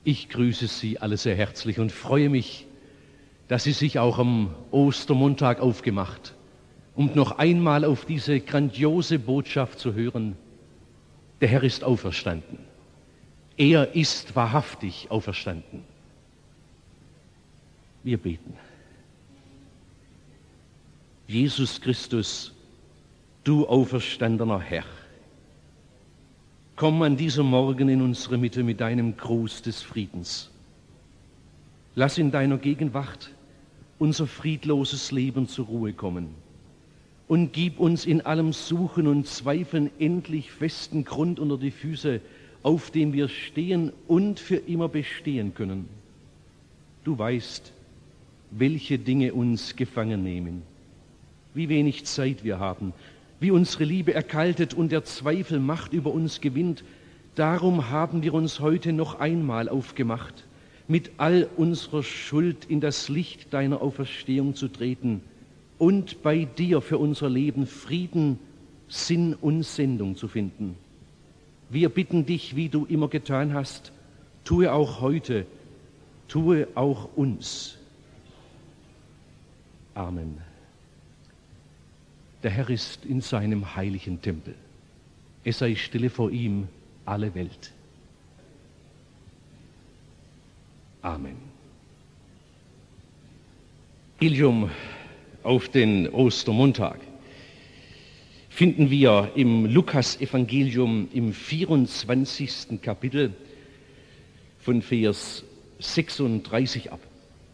Ich grüße Sie alle sehr herzlich und freue mich, dass Sie sich auch am Ostermontag aufgemacht, um noch einmal auf diese grandiose Botschaft zu hören. Der Herr ist auferstanden. Er ist wahrhaftig auferstanden. Wir beten. Jesus Christus, du auferstandener Herr, komm an diesem Morgen in unsere Mitte mit deinem Gruß des Friedens. Lass in deiner Gegenwart unser friedloses Leben zur Ruhe kommen und gib uns in allem Suchen und Zweifeln endlich festen Grund unter die Füße, auf dem wir stehen und für immer bestehen können. Du weißt, welche Dinge uns gefangen nehmen, wie wenig Zeit wir haben, wie unsere Liebe erkaltet und der Zweifel Macht über uns gewinnt. Darum haben wir uns heute noch einmal aufgemacht, mit all unserer Schuld in das Licht deiner Auferstehung zu treten und bei dir für unser Leben Frieden, Sinn und Sendung zu finden. Wir bitten dich, wie du immer getan hast, tue auch heute, tue auch uns. Amen. Der Herr ist in seinem heiligen Tempel. Es sei stille vor ihm alle Welt. Amen. Evangelium auf den Ostermontag finden wir im Lukas-Evangelium im 24. Kapitel von Vers 36 ab.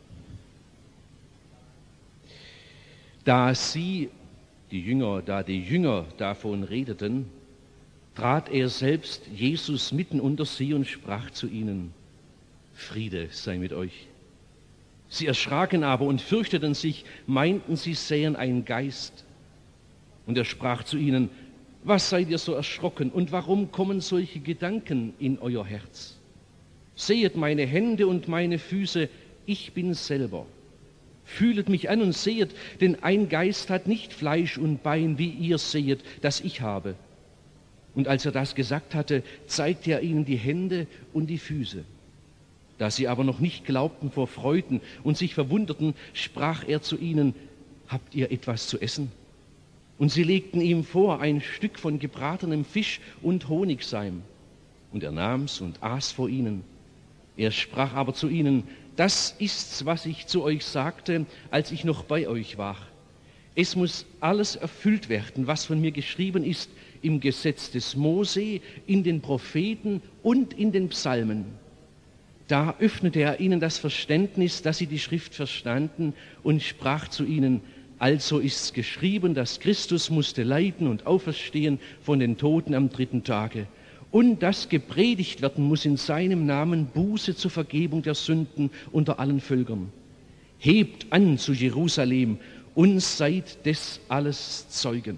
Da die Jünger davon redeten, trat er selbst, Jesus, mitten unter sie und sprach zu ihnen: Friede sei mit euch. Sie erschraken aber und fürchteten sich, meinten, sie sähen einen Geist. Und er sprach zu ihnen: Was seid ihr so erschrocken und warum kommen solche Gedanken in euer Herz? Sehet meine Hände und meine Füße, ich bin selber. Fühlet mich an und sehet, denn ein Geist hat nicht Fleisch und Bein, wie ihr sehet, das ich habe. Und als er das gesagt hatte, zeigte er ihnen die Hände und die Füße. Da sie aber noch nicht glaubten vor Freuden und sich verwunderten, sprach er zu ihnen: Habt ihr etwas zu essen? Und sie legten ihm vor ein Stück von gebratenem Fisch und Honigseim. Und er nahm's und aß vor ihnen. Er sprach aber zu ihnen: Das ist's, was ich zu euch sagte, als ich noch bei euch war. Es muss alles erfüllt werden, was von mir geschrieben ist im Gesetz des Mose, in den Propheten und in den Psalmen. Da öffnete er ihnen das Verständnis, dass sie die Schrift verstanden, und sprach zu ihnen: Also ist's geschrieben, dass Christus musste leiden und auferstehen von den Toten am 3. Tage. Und dass gepredigt werden muss in seinem Namen Buße zur Vergebung der Sünden unter allen Völkern. Hebt an zu Jerusalem und seid des alles Zeugen.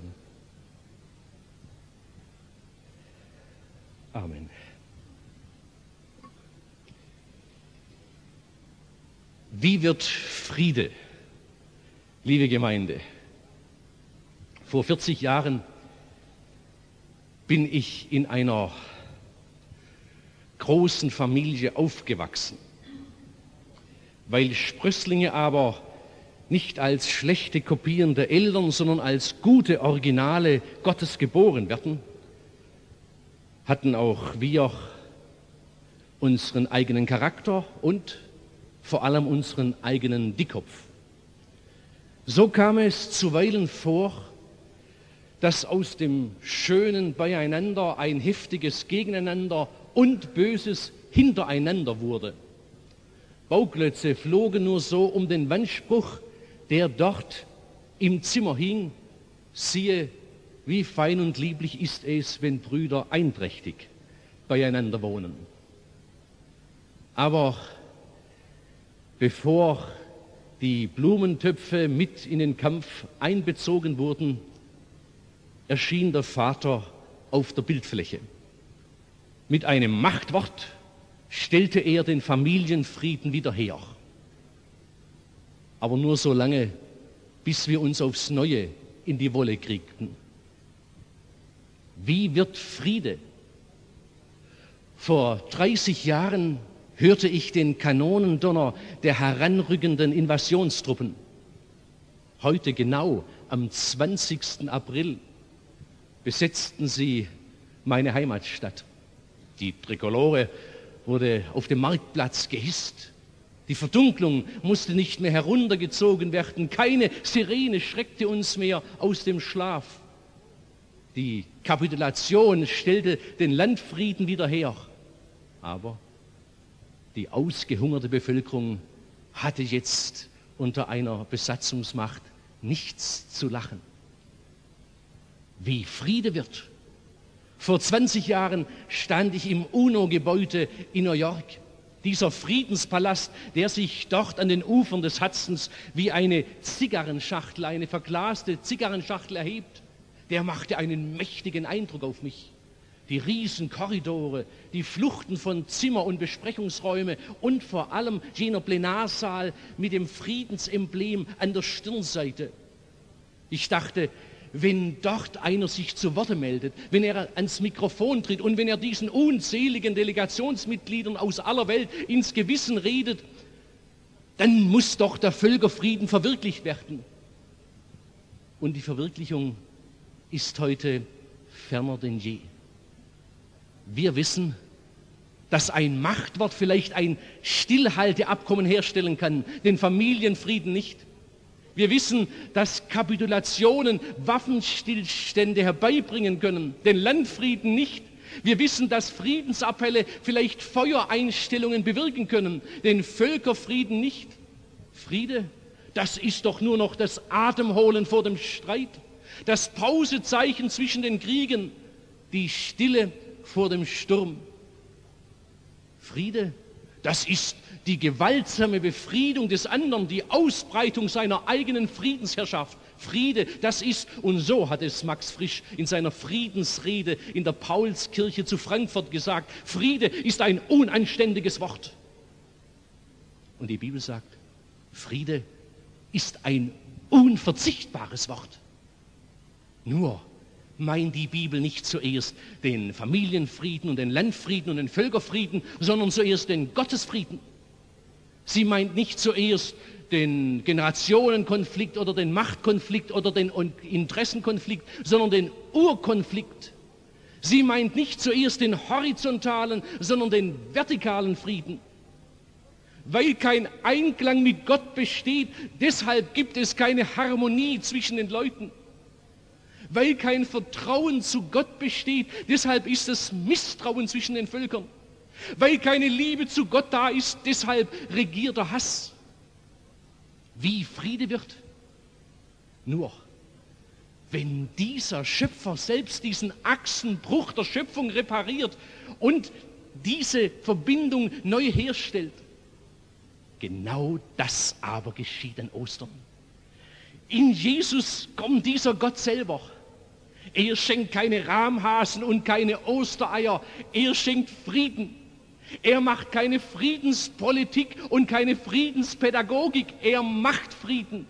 Amen. Wie wird Friede, liebe Gemeinde? Vor 40 Jahren bin ich in einer großen Familie aufgewachsen. Weil Sprösslinge aber nicht als schlechte Kopien der Eltern, sondern als gute Originale Gottes geboren werden, hatten auch wir unseren eigenen Charakter und vor allem unseren eigenen Dickkopf. So kam es zuweilen vor, dass aus dem schönen Beieinander ein heftiges Gegeneinander und böses Hintereinander wurde. Bauklötze flogen nur so um den Wandspruch, der dort im Zimmer hing: Siehe, wie fein und lieblich ist es, wenn Brüder einträchtig beieinander wohnen. Aber bevor die Blumentöpfe mit in den Kampf einbezogen wurden, erschien der Vater auf der Bildfläche. Mit einem Machtwort stellte er den Familienfrieden wieder her. Aber nur so lange, bis wir uns aufs Neue in die Wolle kriegten. Wie wird Friede? Vor 30 Jahren hörte ich den Kanonendonner der heranrückenden Invasionstruppen. Heute genau am 20. April besetzten sie meine Heimatstadt. Die Trikolore wurde auf dem Marktplatz gehisst. Die Verdunklung musste nicht mehr heruntergezogen werden. Keine Sirene schreckte uns mehr aus dem Schlaf. Die Kapitulation stellte den Landfrieden wieder her. Aber die ausgehungerte Bevölkerung hatte jetzt unter einer Besatzungsmacht nichts zu lachen. Wie Friede wird. Vor 20 Jahren stand ich im UNO-Gebäude in New York. Dieser Friedenspalast, der sich dort an den Ufern des Hudsons wie eine Zigarrenschachtel, eine verglaste Zigarrenschachtel erhebt, der machte einen mächtigen Eindruck auf mich. Die Riesenkorridore, die Fluchten von Zimmer- und Besprechungsräume und vor allem jener Plenarsaal mit dem Friedensemblem an der Stirnseite. Ich dachte, wenn dort einer sich zu Worte meldet, wenn er ans Mikrofon tritt und wenn er diesen unzähligen Delegationsmitgliedern aus aller Welt ins Gewissen redet, dann muss doch der Völkerfrieden verwirklicht werden. Und die Verwirklichung ist heute ferner denn je. Wir wissen, dass ein Machtwort vielleicht ein Stillhalteabkommen herstellen kann, den Familienfrieden nicht. Wir wissen, dass Kapitulationen Waffenstillstände herbeibringen können, den Landfrieden nicht. Wir wissen, dass Friedensappelle vielleicht Feuereinstellungen bewirken können, den Völkerfrieden nicht. Friede, das ist doch nur noch das Atemholen vor dem Streit, das Pausezeichen zwischen den Kriegen, die Stille vor dem Sturm. Friede, das ist die gewaltsame Befriedung des anderen, die Ausbreitung seiner eigenen Friedensherrschaft. Friede, das ist, und so hat es Max Frisch in seiner Friedensrede in der Paulskirche zu Frankfurt gesagt, Friede ist ein unanständiges Wort. Und die Bibel sagt, Friede ist ein unverzichtbares Wort. Nur meint die Bibel nicht zuerst den Familienfrieden und den Landfrieden und den Völkerfrieden, sondern zuerst den Gottesfrieden. Sie meint nicht zuerst den Generationenkonflikt oder den Machtkonflikt oder den Interessenkonflikt, sondern den Urkonflikt. Sie meint nicht zuerst den horizontalen, sondern den vertikalen Frieden. Weil kein Einklang mit Gott besteht, deshalb gibt es keine Harmonie zwischen den Leuten. Weil kein Vertrauen zu Gott besteht, deshalb ist es Misstrauen zwischen den Völkern. Weil keine Liebe zu Gott da ist, deshalb regiert der Hass. Wie Friede wird? Nur, wenn dieser Schöpfer selbst diesen Achsenbruch der Schöpfung repariert und diese Verbindung neu herstellt. Genau das aber geschieht an Ostern. In Jesus kommt dieser Gott selber. Er schenkt keine Rahmhasen und keine Ostereier. Er schenkt Frieden. Er macht keine Friedenspolitik und keine Friedenspädagogik. Er macht Frieden.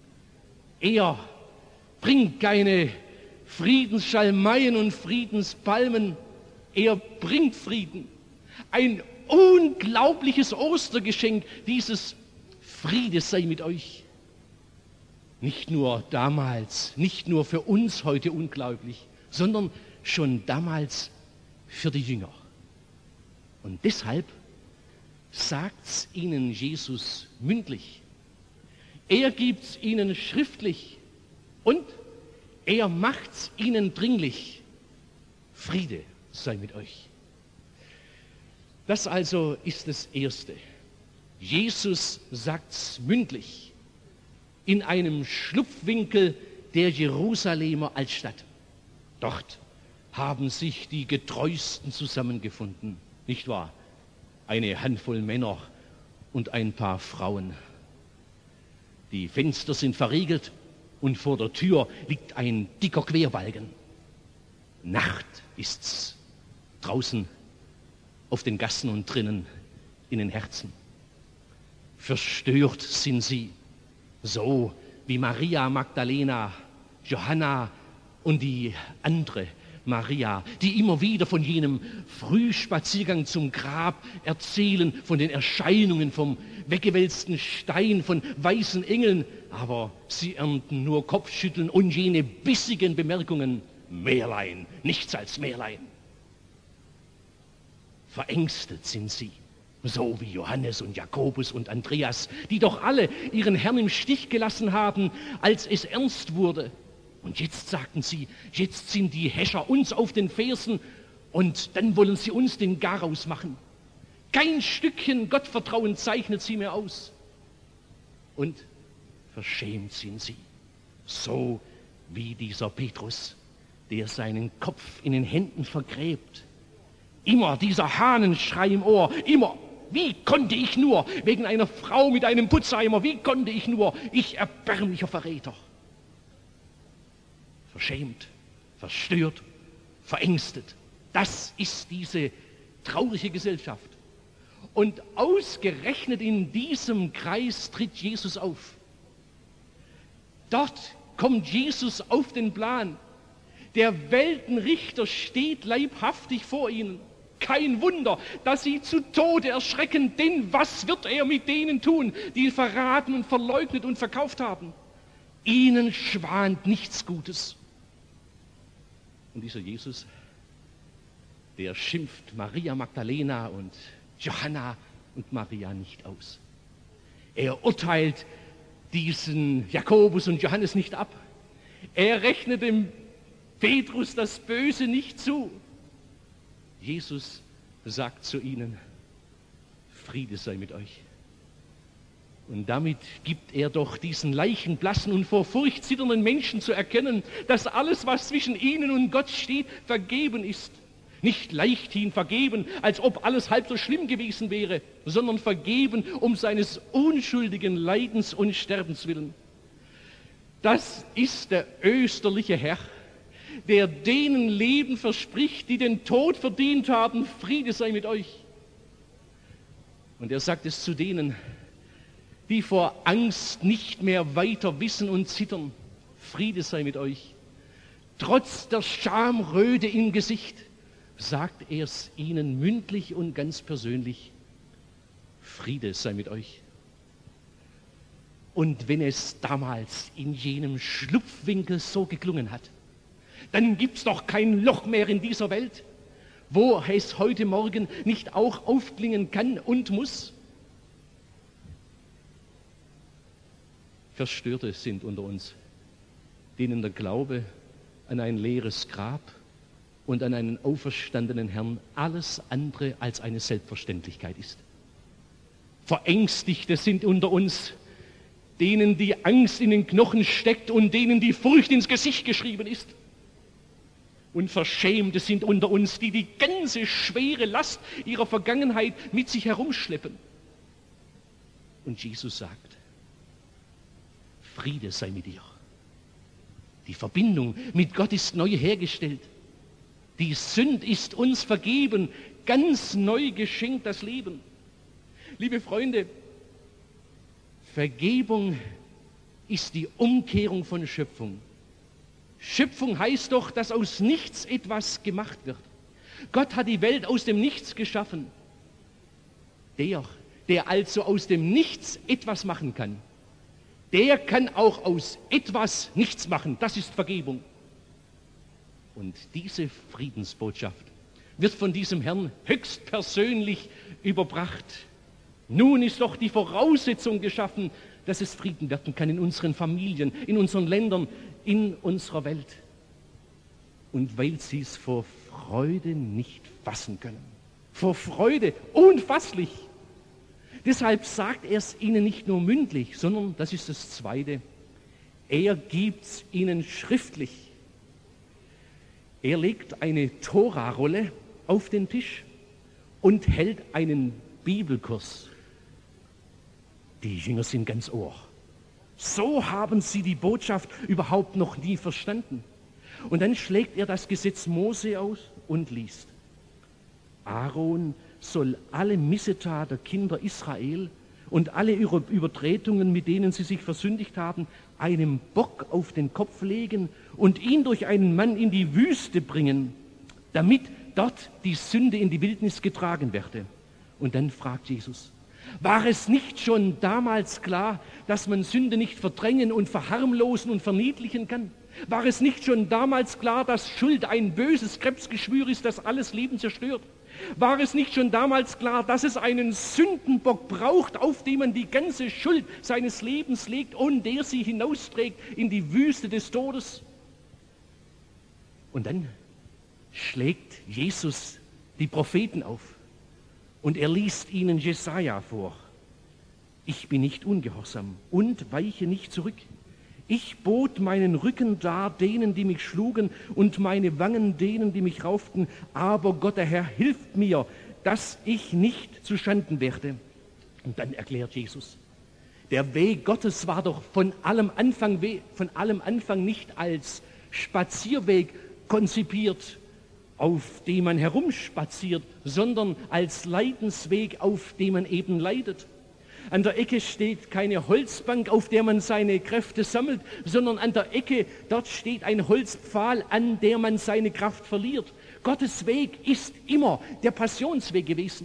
Er bringt keine Friedensschalmeien und Friedenspalmen. Er bringt Frieden. Ein unglaubliches Ostergeschenk, dieses Friede sei mit euch. Nicht nur damals, nicht nur für uns heute unglaublich, sondern schon damals für die Jünger. Und deshalb sagt's ihnen Jesus mündlich. Er gibt's ihnen schriftlich und er macht's ihnen dringlich. Friede sei mit euch. Das also ist das Erste. Jesus sagt's mündlich in einem Schlupfwinkel der Jerusalemer Altstadt. Dort haben sich die Getreuesten zusammengefunden. Nicht wahr? Eine Handvoll Männer und ein paar Frauen. Die Fenster sind verriegelt und vor der Tür liegt ein dicker Querbalken. Nacht ist's. Draußen auf den Gassen und drinnen in den Herzen. Verstört sind sie, so wie Maria Magdalena, Johanna und die andere Maria, die immer wieder von jenem Frühspaziergang zum Grab erzählen, von den Erscheinungen, vom weggewälzten Stein, von weißen Engeln, aber sie ernten nur Kopfschütteln und jene bissigen Bemerkungen: Märlein, nichts als Märlein. Verängstet sind sie, so wie Johannes und Jakobus und Andreas, die doch alle ihren Herrn im Stich gelassen haben, als es ernst wurde. Und jetzt sagten sie, jetzt sind die Häscher uns auf den Fersen und dann wollen sie uns den Garaus machen. Kein Stückchen Gottvertrauen zeichnet sie mehr aus. Und verschämt sind sie, so wie dieser Petrus, der seinen Kopf in den Händen vergräbt. Immer dieser Hahnenschrei im Ohr, immer: Wie konnte ich nur, wegen einer Frau mit einem Putzeimer, wie konnte ich nur, ich erbärmlicher Verräter. Verschämt, verstört, verängstet. Das ist diese traurige Gesellschaft. Und ausgerechnet in diesem Kreis tritt Jesus auf. Dort kommt Jesus auf den Plan. Der Weltenrichter steht leibhaftig vor ihnen. Kein Wunder, dass sie zu Tode erschrecken, denn was wird er mit denen tun, die ihn verraten und verleugnet und verkauft haben? Ihnen schwant nichts Gutes. Und dieser Jesus, der schimpft Maria Magdalena und Johanna und Maria nicht aus. Er urteilt diesen Jakobus und Johannes nicht ab. Er rechnet dem Petrus das Böse nicht zu. Jesus sagt zu ihnen: Friede sei mit euch. Und damit gibt er doch diesen leichenblassen und vor Furcht zitternden Menschen zu erkennen, dass alles, was zwischen ihnen und Gott steht, vergeben ist. Nicht leichthin vergeben, als ob alles halb so schlimm gewesen wäre, sondern vergeben um seines unschuldigen Leidens und Sterbens willen. Das ist der österliche Herr, der denen Leben verspricht, die den Tod verdient haben. Friede sei mit euch. Und er sagt es zu denen, die vor Angst nicht mehr weiter wissen und zittern. Friede sei mit euch. Trotz der Schamröte im Gesicht sagt er es ihnen mündlich und ganz persönlich: Friede sei mit euch. Und wenn es damals in jenem Schlupfwinkel so geklungen hat, dann gibt es doch kein Loch mehr in dieser Welt, wo es heute Morgen nicht auch aufklingen kann und muss. Verstörte sind unter uns, denen der Glaube an ein leeres Grab und an einen auferstandenen Herrn alles andere als eine Selbstverständlichkeit ist. Verängstigte sind unter uns, denen die Angst in den Knochen steckt und denen die Furcht ins Gesicht geschrieben ist. Und Verschämte sind unter uns, die die ganze schwere Last ihrer Vergangenheit mit sich herumschleppen. Und Jesus sagt: Friede sei mit dir. Die Verbindung mit Gott ist neu hergestellt. Die Sünde ist uns vergeben, ganz neu geschenkt das Leben. Liebe Freunde, Vergebung ist die Umkehrung von Schöpfung. Schöpfung heißt doch, dass aus nichts etwas gemacht wird. Gott hat die Welt aus dem Nichts geschaffen. Der also aus dem Nichts etwas machen kann, der kann auch aus etwas nichts machen. Das ist Vergebung. Und diese Friedensbotschaft wird von diesem Herrn höchstpersönlich überbracht. Nun ist doch die Voraussetzung geschaffen, dass es Frieden werden kann in unseren Familien, in unseren Ländern, in unserer Welt. Und weil sie es vor Freude nicht fassen können. Vor Freude, unfasslich. Deshalb sagt er es ihnen nicht nur mündlich, sondern, das ist das Zweite, er gibt es ihnen schriftlich. Er legt eine Tora-Rolle auf den Tisch und hält einen Bibelkurs. Die Jünger sind ganz Ohr. So haben sie die Botschaft überhaupt noch nie verstanden. Und dann schlägt er das Gesetz Mose aus und liest: Aaron soll alle Missetat der Kinder Israel und alle Übertretungen, mit denen sie sich versündigt haben, einem Bock auf den Kopf legen und ihn durch einen Mann in die Wüste bringen, damit dort die Sünde in die Wildnis getragen werde. Und dann fragt Jesus, war es nicht schon damals klar, dass man Sünde nicht verdrängen und verharmlosen und verniedlichen kann? War es nicht schon damals klar, dass Schuld ein böses Krebsgeschwür ist, das alles Leben zerstört? War es nicht schon damals klar, dass es einen Sündenbock braucht, auf dem man die ganze Schuld seines Lebens legt und der sie hinausträgt in die Wüste des Todes? Und dann schlägt Jesus die Propheten auf und er liest ihnen Jesaja vor. Ich bin nicht ungehorsam und weiche nicht zurück. Ich bot meinen Rücken dar denen, die mich schlugen, und meine Wangen denen, die mich rauften. Aber Gott, der Herr, hilft mir, dass ich nicht zu Schanden werde. Und dann erklärt Jesus, der Weg Gottes war doch von allem Anfang nicht als Spazierweg konzipiert, auf dem man herumspaziert, sondern als Leidensweg, auf dem man eben leidet. An der Ecke steht keine Holzbank, auf der man seine Kräfte sammelt, sondern an der Ecke, dort steht ein Holzpfahl, an der man seine Kraft verliert. Gottes Weg ist immer der Passionsweg gewesen.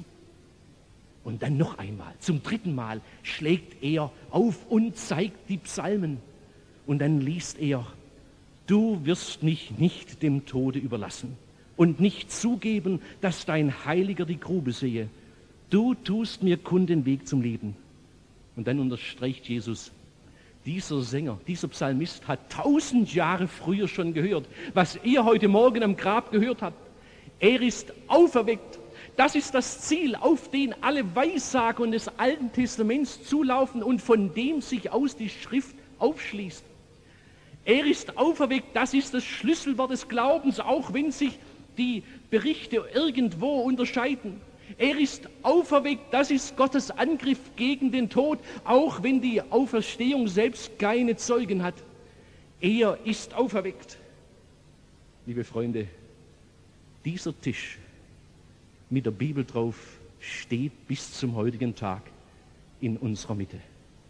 Und dann noch einmal, zum dritten Mal, schlägt er auf und zeigt die Psalmen. Und dann liest er, du wirst mich nicht dem Tode überlassen und nicht zugeben, dass dein Heiliger die Grube sehe. Du tust mir kund den Weg zum Leben. Und dann unterstreicht Jesus, dieser Sänger, dieser Psalmist hat 1000 Jahre früher schon gehört, was ihr heute Morgen am Grab gehört habt. Er ist auferweckt. Das ist das Ziel, auf den alle Weissagungen des Alten Testaments zulaufen und von dem sich aus die Schrift aufschließt. Er ist auferweckt, das ist das Schlüsselwort des Glaubens, auch wenn sich die Berichte irgendwo unterscheiden. Er ist auferweckt, das ist Gottes Angriff gegen den Tod, auch wenn die Auferstehung selbst keine Zeugen hat. Er ist auferweckt. Liebe Freunde, dieser Tisch mit der Bibel drauf steht bis zum heutigen Tag in unserer Mitte.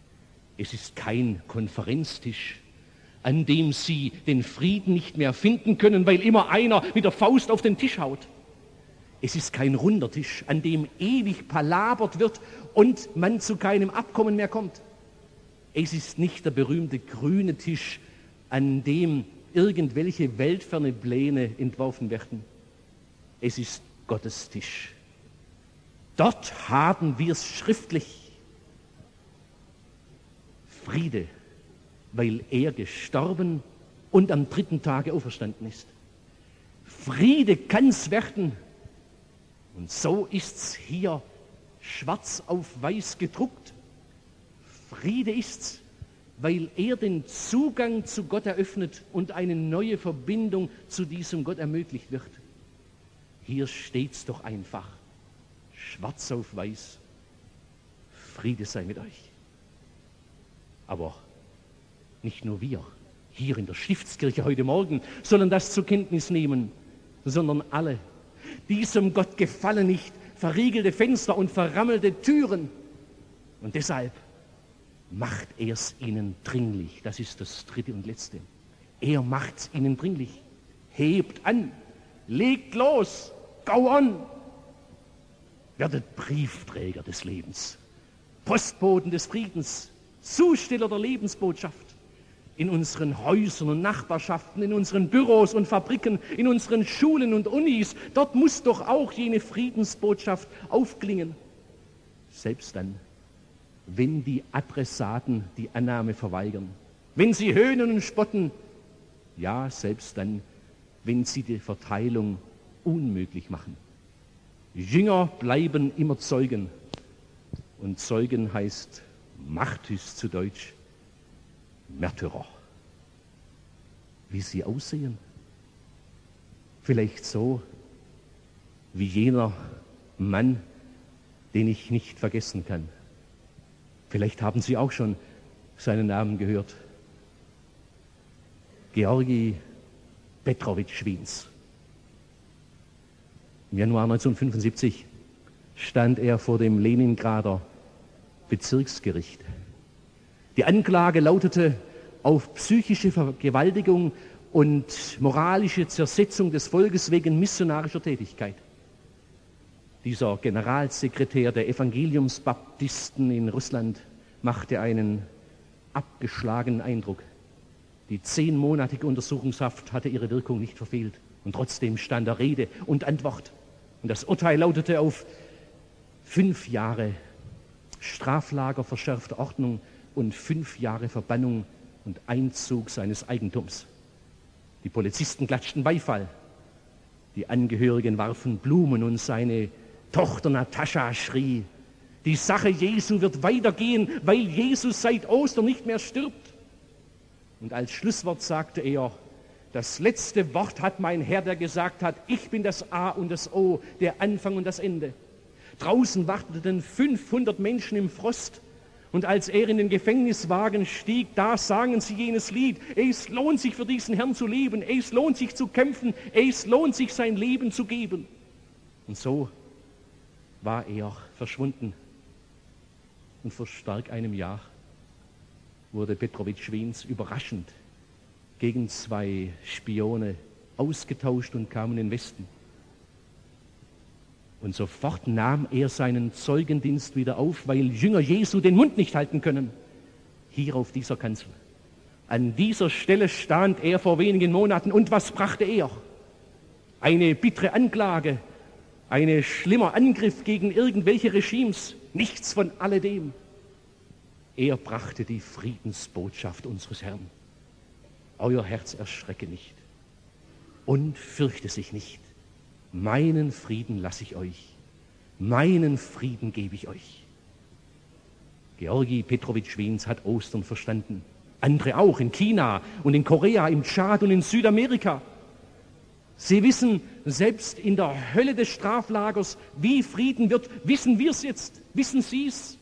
Es ist kein Konferenztisch, an dem Sie den Frieden nicht mehr finden können, weil immer einer mit der Faust auf den Tisch haut. Es ist kein runder Tisch, an dem ewig palabert wird und man zu keinem Abkommen mehr kommt. Es ist nicht der berühmte grüne Tisch, an dem irgendwelche weltferne Pläne entworfen werden. Es ist Gottes Tisch. Dort haben wir es schriftlich. Friede, weil er gestorben und am 3. Tage auferstanden ist. Friede kann's werden. Und so ist's hier schwarz auf weiß gedruckt. Friede ist's, weil er den Zugang zu Gott eröffnet und eine neue Verbindung zu diesem Gott ermöglicht wird. Hier steht's doch einfach, schwarz auf weiß, Friede sei mit euch. Aber nicht nur wir hier in der Stiftskirche heute Morgen sollen das zur Kenntnis nehmen, sondern alle. Diesem Gott gefallen nicht verriegelte Fenster und verrammelte Türen. Und deshalb macht er es ihnen dringlich. Das ist das dritte und letzte. Er macht es ihnen dringlich. Hebt an, legt los, go on. Werdet Briefträger des Lebens, Postboten des Friedens, Zusteller der Lebensbotschaft. In unseren Häusern und Nachbarschaften, in unseren Büros und Fabriken, in unseren Schulen und Unis, dort muss doch auch jene Friedensbotschaft aufklingen. Selbst dann, wenn die Adressaten die Annahme verweigern, wenn sie höhnen und spotten, ja, selbst dann, wenn sie die Verteilung unmöglich machen. Jünger bleiben immer Zeugen. Und Zeugen heißt Martys zu Deutsch, Märtyrer. Wie sie aussehen? Vielleicht so wie jener Mann, den ich nicht vergessen kann. Vielleicht haben Sie auch schon seinen Namen gehört. Georgi Petrowitsch Wiens. Im Januar 1975 stand er vor dem Leningrader Bezirksgericht. Die Anklage lautete auf psychische Vergewaltigung und moralische Zersetzung des Volkes wegen missionarischer Tätigkeit. Dieser Generalsekretär der Evangeliumsbaptisten in Russland machte einen abgeschlagenen Eindruck. Die 10-monatige Untersuchungshaft hatte ihre Wirkung nicht verfehlt. Und trotzdem stand er Rede und Antwort. Und das Urteil lautete auf 5 Jahre Straflager verschärfter Ordnung und 5 Jahre Verbannung und Einzug seines Eigentums. Die Polizisten klatschten Beifall. Die Angehörigen warfen Blumen und seine Tochter Natascha schrie: Die Sache Jesu wird weitergehen, weil Jesus seit Ostern nicht mehr stirbt. Und als Schlusswort sagte er: Das letzte Wort hat mein Herr, der gesagt hat, ich bin das A und das O, der Anfang und das Ende. Draußen warteten 500 Menschen im Frost. Und als er in den Gefängniswagen stieg, da sangen sie jenes Lied: Es lohnt sich für diesen Herrn zu leben, es lohnt sich zu kämpfen, es lohnt sich sein Leben zu geben. Und so war er verschwunden. Und vor stark einem Jahr wurde Petrowitsch-Wiens überraschend gegen 2 Spione ausgetauscht und kam in den Westen. Und sofort nahm er seinen Zeugendienst wieder auf, weil Jünger Jesu den Mund nicht halten können. Hier auf dieser Kanzel. An dieser Stelle stand er vor wenigen Monaten. Und was brachte er? Eine bittere Anklage, ein schlimmer Angriff gegen irgendwelche Regimes. Nichts von alledem. Er brachte die Friedensbotschaft unseres Herrn. Euer Herz erschrecke nicht und fürchte sich nicht. Meinen Frieden lasse ich euch, meinen Frieden gebe ich euch. Georgi Petrowitsch-Wiens hat Ostern verstanden. Andere auch, in China und in Korea, im Tschad und in Südamerika. Sie wissen, selbst in der Hölle des Straflagers, wie Frieden wird. Wissen wir es jetzt? Wissen Sie es?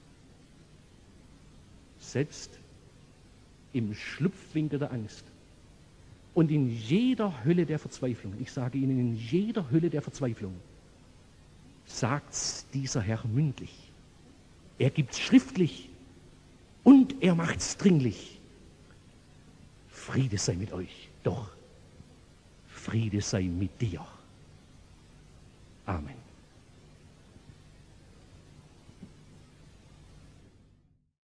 Selbst im Schlupfwinkel der Angst und in jeder Hölle der Verzweiflung, ich sage Ihnen, in jeder Hölle der Verzweiflung, sagt's dieser Herr mündlich. Er gibt's schriftlich und er macht's dringlich. Friede sei mit euch, doch Friede sei mit dir. Amen.